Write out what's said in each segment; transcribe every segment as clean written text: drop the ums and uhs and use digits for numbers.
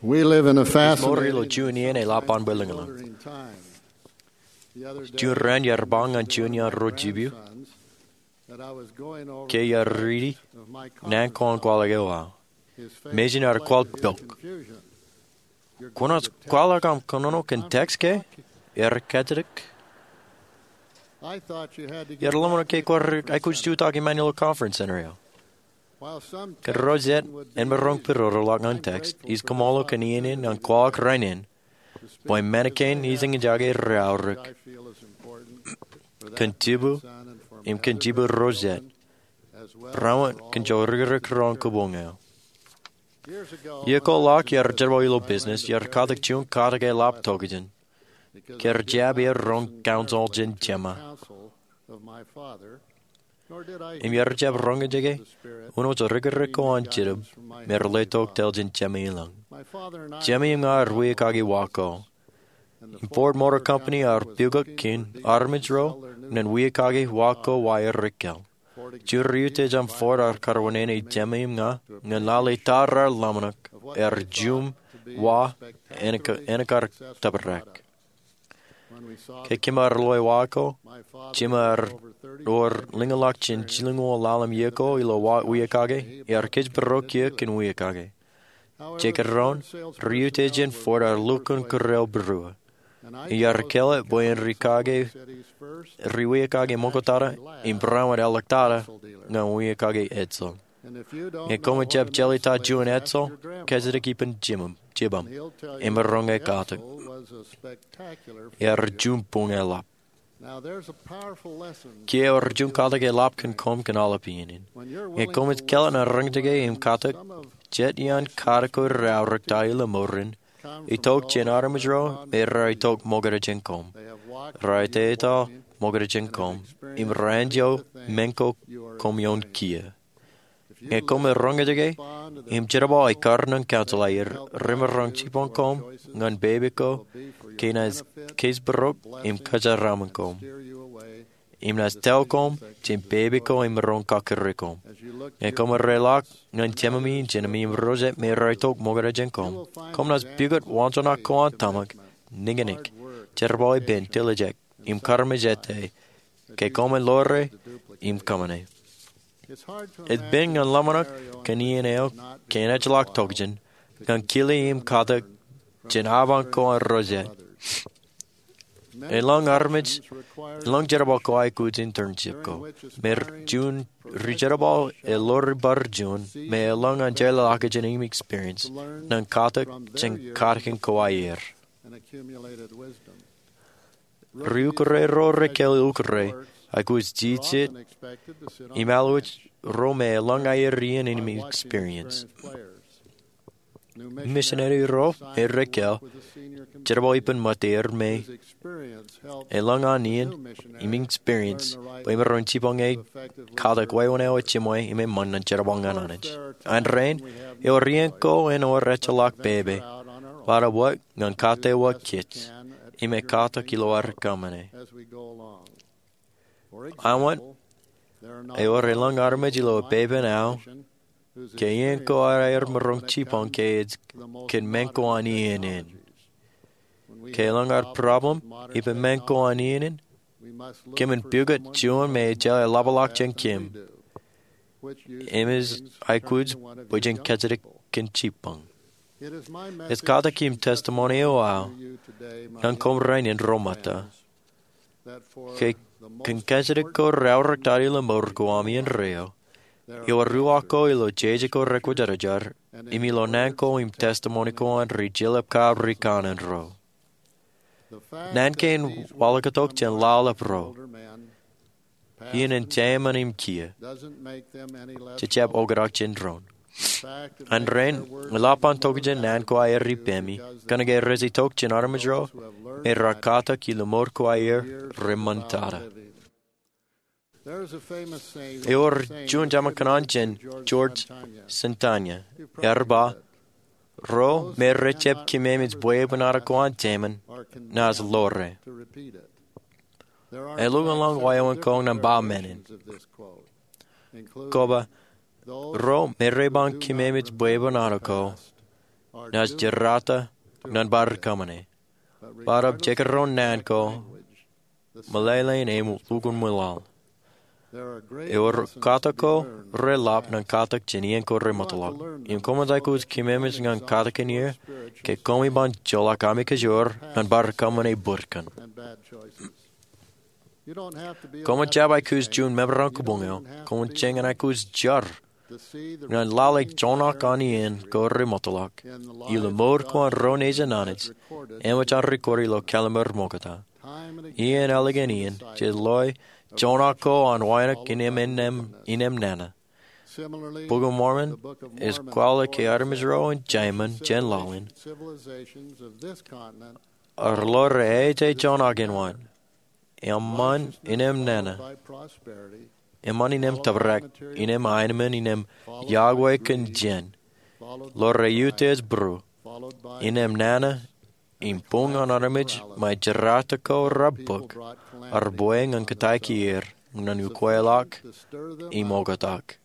We live in a Morilo fascinating Junior e lapan belingalang. wondering time. The other day, Juran yarbang an my junior rojibu. grandsons that I was going over Ke the yariri text of my nan kon conference kwalagawa. His face Mejin ar kwal reflected his bilk. confusion. You're going Konas to text kwalagam konono ken conference text ke talk? erkatrik. I thought you had to get Yarlamona back to ke the kwar conference I could center. stu talk Emmanuel conference scenario. While some Ke rozet texting would en be berong easy, piroro lag I'm an text. grateful Is for this komolo kaninen an opportunity kwalak today reinin. to speak Boy because mannequin I ising have jage a message raurik. I feel is important for that Kantibu grandson and for im my other kantibu rozet. grandchildren, as well as Brawant for all kan of jorgere us in kron the church. kubongel. Years ago, Ye when ko I was lak in yer business, jerboilo I business learned a yer very kadak tune kadak e valuable lap lesson togigen. because Ker I did jab not yer listen rong counsel carefully jin to the jema. counsel of my father, nor did I Im heed yer the jab ronge promptings of jege. the Spirit Uno zo rigger giving ko me an jirib. guidance from my Mer Heavenly le tok tel Father. jin jema ilang. My father and I Jema were im in the ngar rui automobile kagi business, wako. and the In Ford Motor Company Company ar was buga looking kin for dealers armage to sell ro. their new Nen Ford wi kagi Explorer wako cars. wire rikel. Ford Juriute executives jam Ford invited ar my father karwanene and me jema im nga. to a Ngan lali preview tarar showing lamanak. of what Er they thought jum to be a wa spectacularly enakar successful tabarak. product. When we saw Ke the kimar cars, loy wako. my father, Jimar with over 35 or years lingalak chin experience chilingo lalam in the yeko ilo business, wa cautioned uyakage. me Yar about kij becoming a barokye dealer. kin uyakage. However, the Jekaron Ford sales riute personnel jin were for ar very lukun kurel persuasive, brua. and I Yar chose to kele become boyen in Salt Lake rikage City's first riuyakage and mokotara actually last imbrawad elektara Edsel dealer. ngan uyakage edsel. And if you don't Nge know koma what jeb an jelita Edsel juan is, ask edsel your grandpa, kezidik ipen and jibam. he'll tell you Imberonge that katuk. Edsel was a spectacular Yar failure. jumpung elap. Now, there's a powerful lesson Kie in or this jun dealing katuk elap kan experience. kom kan alapinin. When you're Nge willing to komit kellen listen ar and rangtige im learn katuk some of jet yan life's karako most meaningful raurik da ila teachings morin. come I from tok those jen who have armajro gone er before I tok you. mogere jen kom. They have walked where Right you are eta walking mogere jen and have kom. Im experienced many ranjo of the things menko you are kom yon experiencing. kia. If you Nge kom listen and rangige respond to their im jirabo ai counsel, karnan they council can air help rimmer guide rang you chipon toward kom choices ngan baby that ko will be for your kenas benefit kes barok and im blessing kajaram and kom. steer you away Im from nas decisions telkom that jin can baby ko destroy im you. ron kakerikom. As you look to Nge your kom relak parents ngan and temami others who jenami have im gone roset me before raitok you, mogere jen you kom. will find Kom nas bigot examples of wanjona faith, ko tamag commitment, ninganik. hard work, Jerboy ben dedication, tilajek and im sacrifice karmejete that ke Jesus komen is lore glad to im duplicate. kamane. It's hard to Et ben imagine a ngan lamanak scenario in kan which it ieneo would not be kenach lak worthwhile togjen to kan consider kili im and kadak learn from jen the avan ko an experiences roje. of others. Many Elong armage professions require elong jerabo ko ai internship, kuj internship during ko. which Mer aspiring jun professionals rijerabo shadow elor bar jun me elong seasoned an jela veterans lakajen im to experience learn nan katak from their jen years of karkin ko experience aier. and accumulated wisdom. Riukre ro rekel ukre Sports ai kuj are jitsit often expected to sit on the imaluch bench rome elong aierien in while im watching experience. experienced players. New Missionary missionaries are ro assigned to rekel work with a senior jerabo ipen companion mater me whose experience helps elong the anien new missionary iming experience learn the right po imeron way chipong to e effectively kada serve kway the one o Lord. chimoy ime man nan cherabong Of course, ananich. there are An times rain when we have e no orienko choice en o but to rechalak venture bebe. out on our Para own what ngan and do kate the what best we kits. can at Ime figuring kata things kilo out kamane. as we go along. For I want example, there are not e a or lot of lang people armagilo in my bebe now. profession whose Ke yen experience ko can ara er help merong when it chipong comes ke to the most ken menko modern anien. technologies. When we Ke have lang ar problems problem with modern ipe menko technology, anien. we must look Kemen for buget someone who chun me knows jel more about labalak that jen than we kim. do, which usually Emes means I turning could to one of you bujin young kajerik people. ken chipong. It is my Es message kata kim and testimony testimony wow. to you today, my Kan kom young rein in Christian Romata. friends, that for Ke the ken most kajerik ko important raurak things dari in la your morgo ami en life, reo. there Yo are ruako answers ilo in the jeje ko Scriptures rekwajarajar. and in Imi the lo words nanko and im testimony ko testimonies an rijilap ka of thousands of rikanen others. ro. The fact Nan that ken these words walakatok come jen largely lalap from ro. older men, past Ien en and jaman present, im kia. doesn't make them any less Chechap relevant. ograk jen dron. In fact, it An makes ren their words lapan even more tokjen nan ko valuable ayer to you ripemi. because they Kanage come rezi tok jen from armajro. those who have Me learned much rakata kilomor ko through ayer years of devout remontada. living. There is a famous saying Eor jun jama attributed kanan to jen George George Santayana. Santanya. You've probably Erba heard it. ro Those me who recep cannot kimemits remember boye the banara past ko an jaman. are Nas condemned lore. to repeat it. There are E in lugan fact long several wayawan kong different nan ba menin. variations of this quote, including Koba those ro me who reban do not kimemits boye remember banara the ko. past nas jirata nan bar kamane. Barab jekaron nanko, malalain em lugun mulal. Eur katako relap nan katak jinien ko remotalak. Im komandaikus kimemis ngan katakinir, ke komi ban jolak amikajor nan bar kamane burkan. Komand jabai kus jun membran kubungel, komand chengan aikus jar. Nan lalek jonak anien ko remotalak. Il mor ko an roneza nanits, emachan rikori lo kalamer mokata. Ian alleganien, jidloi, Jonako on Wainak inem nana. Book of Mormon is Kuala ke Armisro and Jamin Jen Lalin. Arlor eite Jonagin one. Eman inem nana. Eman inem tabrak, inem ainemen inem Yahweh ken Jen. Lore utes bru. Inem nana. In pung an armage, my geratako rabbuk, arboeng an katakier, nan ukwelak, imogatak.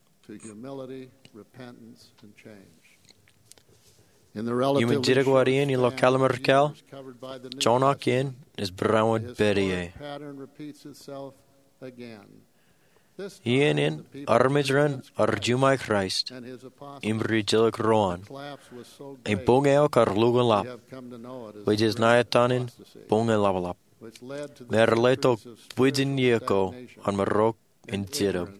Imin dirigwarien ilo kalamerkel, jonakin is brown berie. Ian in armidran arjumai Christ, imri jilik roan, in pungeo kar lugan lap, which is nayatanin punge lavalap. Merleto puidin yeko on marok in tirab.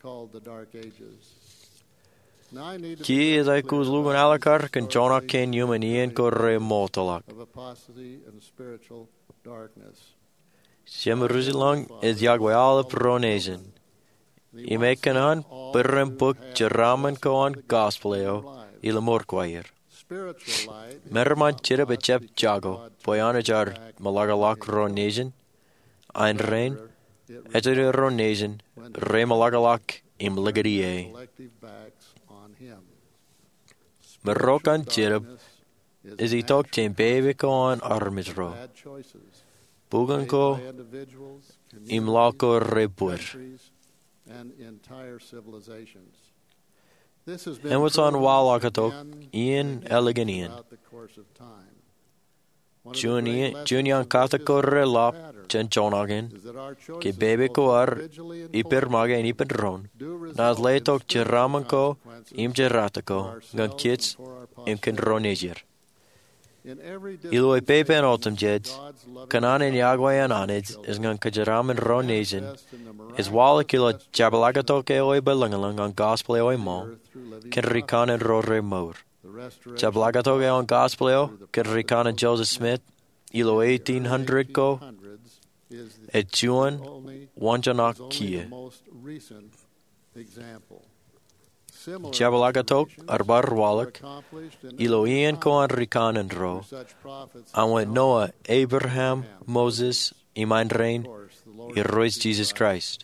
Ki is aikus lugan alakar kan jonak ken human ian ko remotalak. Shemeruzilang is Yahweh alap ronesian. Imekanan perempuk jeraman koan gospeleo ilamorquair. Merman chirabechep jago, poyanajar malagalak ronesian, ein rein, etere ronesian, re malagalak im ligarie. Merokan chirab is itok tim baby koan armisro. Buganko im lako rebur. And entire civilizations. And what's on Walakatok, Ian Eleganian. Junian Katako Relap, Jen Jonagin, Ke Baby Koar, Ipermaga and Ipedron, Nas Letok Jeramanko, Im Jeratako, Gan Kids, Im Kendronezier. Iloi Pepe and Autumn Jeds, Kanan and Yahweh and Anids, is Gan Kajaram and Ronesian, is Wallakila Jabalagatoke oi Belangalang on Gospel oi Mo, Ken Rikan and Rore Moor. Jabalagatoke on Gospel, Ken Rikan and Joseph Smith, Ilo 1800 ko, et Juan, Wanjanak Kia. Jabalagatok, Arbar Wallak, Ilo Ian ko an Rikan and Ro. And when Noah, Abraham, Moses, Iman Rain, Heroes Jesus Christ.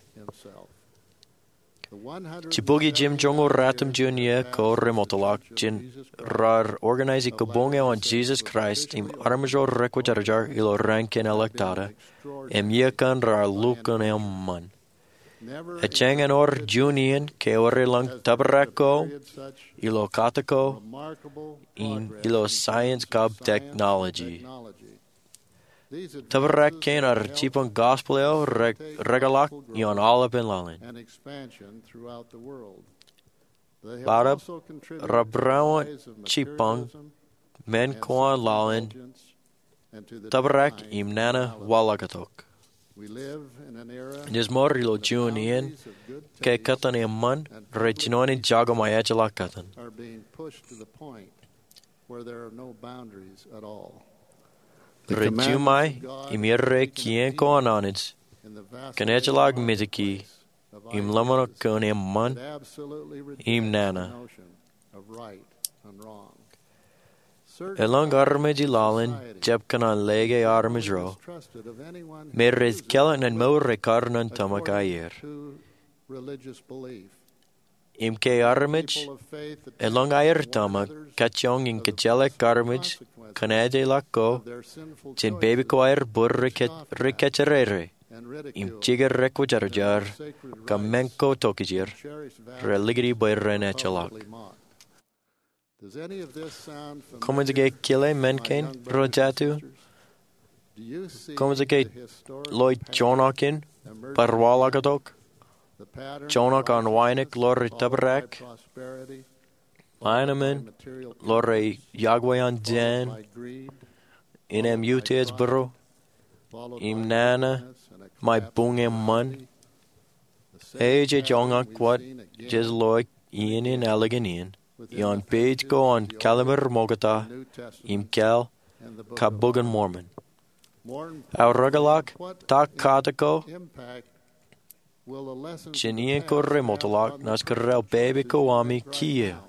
Chibugi Jim Jongo Ratum Junior ko remotolak jin rar organize kobonge on Jesus Christ im armajor requajarjar ilo rankin electada em yekan rar lukan man. A changan or junian ke ore lang tabarako ilo katako in ilo science cub technology. Tabarak ken ar chipon gospeleo regalak yon alap in lalin. Barab rabrawan chipong men koan lalin tabarak imnana walagatok. Nismor ilo junian ke katan man rechinonin jago mayachala katan. Are being pushed to the point where there are no boundaries at all. Rejumai imirre kien koananids kanechalag mitiki im lamano konem man im nana. Elong armeji lalin jeb kanan lege armejro merrez kellan and mo rekarnan tamakayer. Im ke armej elong ayer tamak kachong in kachelek armej kanade lako chin baby choir bur rikacharere im chigar requajarjar kamenko tokijir religiri by renachalak. Does any of this sound Como familiar ke kile to my menken young brothers and rojatu? sisters? Do you see Como the ke historic Lloyd pattern Jonakin emerging parwalagadok? again? The pattern of Jonak an weinig righteousness lor followed by tabarak. prosperity, followed by Einamen material lor comforts, Yahweh an followed jan by greed, in followed by mutes pride, bro. followed by Im nana wickedness and a my collapse of bunge morality. man. The same Eje pattern Jonak we've wat seen again jes loik in again alleganien. within Jan the page pages go of on the Old caliber and mogata New im Testaments kel and the Book of kabugan Mormon. Mormon. More Our importantly, regalak what tak katako impact will the lessons of the Chinien past corre have motolak on the nas personal karel baby choices ko you ami make right kie. now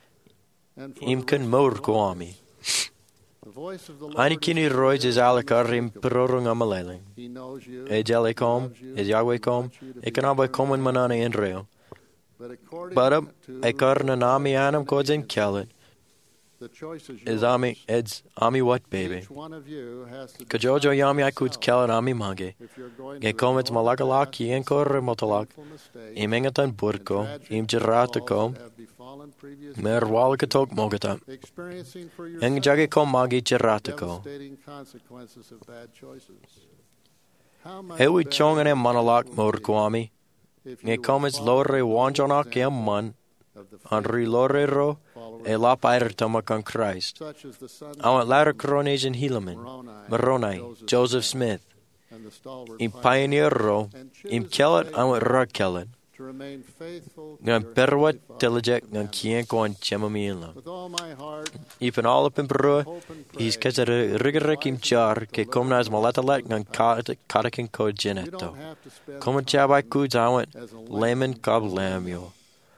and for Im the kan rest of mor your ko lives? ami. The voice of the Ani Lord is kini clear roiz is and alakar im unmistakable. perorung amaleling. He knows you, E jale he kom, loves you, is Yahweh he kom, wants you to e be kan abai eternally komen manana happy. in reo. But according Barab, to e karna nami God's anam plan ko and zin agency, kjalet. the choice is Is ami, yours. eds ami what baby. Each one of you has to Kajojo decide yami for akuts yourself kjalet ami mange. if you're going Ge to komets ignore the malagalak past ien and korre suffer the motolak. painful mistakes Im engatan and burko, tragic im gerata pitfalls kom, that have befallen previous mer generations, walgatok mogata. experiencing for Eng yourself jage kom magi the gerata ko. devastating consequences of bad choices. How much Ewi better chongan e life manalak will mor be ko ami. if Nge you would komets follow lorre the noble wanjonak em example man. of the Andri faithful lorre ro. followers E of lap eider Christ, tomak Christ. such as the sons Awant of later Helaman, coronation Helaman. Moroni, Joseph Smith. and the stalwart Im pioneer ro. and Im choose kellet this awant day rug kellet. to remain faithful to Ngan your perwat Heavenly Father's telegek ngan commandments. kien koan chemamienla. With all my heart, Ipen all up in I perua. hope and Is pray kezer you will be riggerek im wise jar. enough to Ke live komnas in the malatalek lessons ngan of the past. karakin ko You geneto. don't have to spend Komen chabai time kuds awant. as a Layman layman kab in lamio.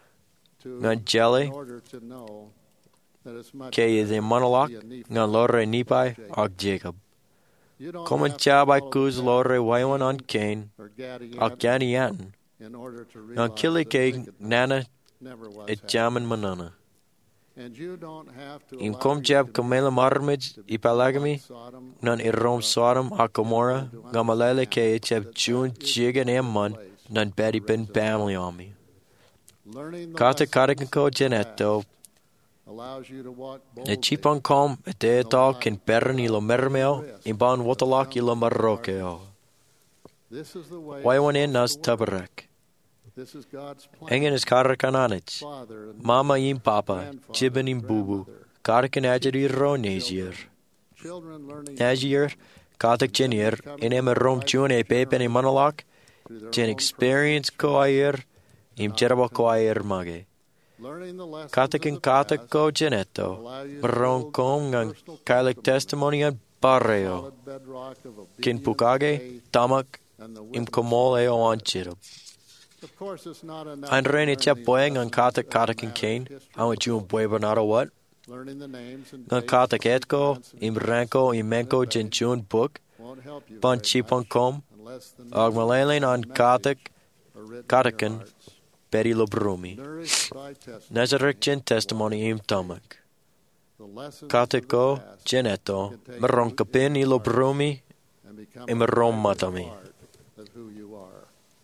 to- Ngan jelly. in order to know that it's much Ke is better a to monolog. be a Nephi Ngan lorre than nipai Jacob. og Jacob. You don't Komen have to chabai follow the kuz path lorre of waiwan on Cain Cain. or Gadianton Og Ganianten. in order to Ngan realize kili that ke wickedness nana never was et happy. jaman manana. And you don't have to Im allow kom your jab kamela community marmij to become ipalagami. like Sodom or Nan irom Gomorrah, Sodom a Gomorrah. and to Gamalele ke understand cheb that jun that is jigan not the emman. place Nan to bedi ben raise a family family. on me. Learning the Kata lessons karakin ko of the geneto. past allows you to walk E boldly chipon kom et de tal kin perren ilo mermeo. Imban watalak ilo marrokeo. This is the way Why it's one in nas supposed to work. tabarek. This is God's plan. Engen is karakananich. Father and Mama im papa. grandfather Jibben im and bubu. grandmother. Karakan ajari Teaching ro your nezier. children learning Nazier. from them, Katak jenier. In em rom tune e pepen in manalak. through their Jen own experience personal ko choices ayer. Im and jerabo ko opportunities. ayer mage. Learning the lessons Katakin of the katak past ko geneto. allow you to Maron build kom a ngang personal kailik testimony an barreo. solid bedrock of obedience, Kin pukage. faith, Tamak. and the Im witness komol of eo God. an chirab. Of course, it's not enough An to reni learn chep these boyang an lessons katak as a katak in matter Cain. of history An and wach jun culture. boy bernado what? Learning the names and Ngan dates katak of etko. events and Im events ranko im and menko events jen jun book. won't help you Ban very chipon much kom. unless the Og message malelen an and message katak. are written in your Katakin. hearts. Beri lobrumi. Nourished by testimony, Nazarek jen testimony im tamak. the lessons of the Katako past geneto. can take Meron root in kapin your ilo heart brumi. and become Im a rom vibrant matami. part of who you are.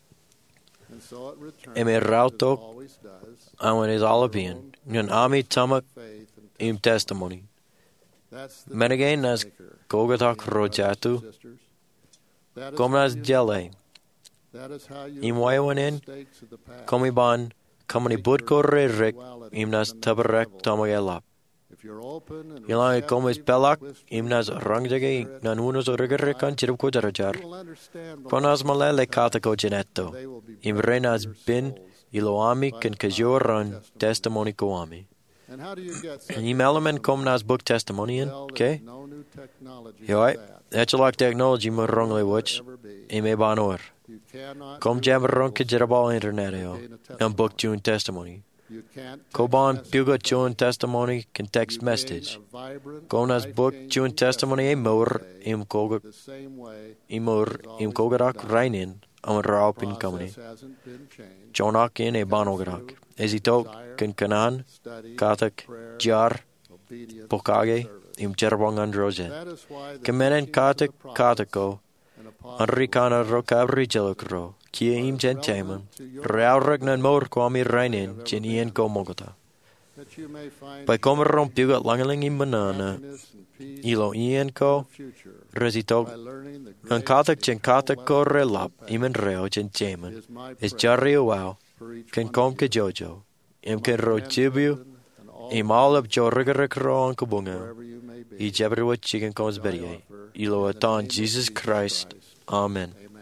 And so it returns, Im as it rauto. always does, Awan is alabian. Ngan ami tamak. faith and Im testimony. That's the Menagain nas difference maker, gogatak brothers and rojatu. sisters. That is Komnas how you jele. live. That is how you Im avoid wayawan the in. mistakes of the past. Komi ban. Kamani budko rerik. Im nas tabarek tamagelap. If you're open and Ilang komis receptive pelak. to whisper Im nas of the rangjagi. Spirit Nan unos origerek an chirub ko darajar. you will understand the Konas lessons of malele the past, katako geneto. and they will be Im bred renas into your bin. souls Iloami by kan the power of kajoran testimony. testimony koami. And how do you get such Im a element kom testimony? nas book testimony in. Well, Okay? there's no new technology Joi. for that. Etchelak technology mo rongle Will watch. ever be. Im ebanor. You cannot Kom do jam miracles ronke jerabal internet to yo. gain a Nan book testimony. jun testimony. You can't text Koban message puga from jun it. testimony can text You message. gain a vibrant, Konas book life-changing jun testimony e mor testimony im koga the same way imor it has im always kogarak been done. reinin am raupin The company. process hasn't been changed. Jonak in e banogarak. Ezitok kan kanan Study, katak prayer, jar obedience, pokage service. im jerabong androje. That is why the Kemenen teachings of the katak prophets katako and apostles Anrikana rokabri jelokro. Kie im gentaiman. Raurag nan mor kwami reinin jenien ko mogota. that you may find By kommer rompiu at langeling in banana, happiness and peace ilo ian ko, in the future resitog, by learning the an great katak chen katak ko lessons relap, of imen the reo chen past jemen, is my is prayer jarri wow, for each ken one kom of ke you, jojo, im my ken ro chibiu, grandchildren, and all im the all of others, jorrigerek ro an kubunga, wherever you may be, I jabri wat chicken comes I berie, offer ilo in the atan name of Jesus Christ. Christ. Amen. Amen.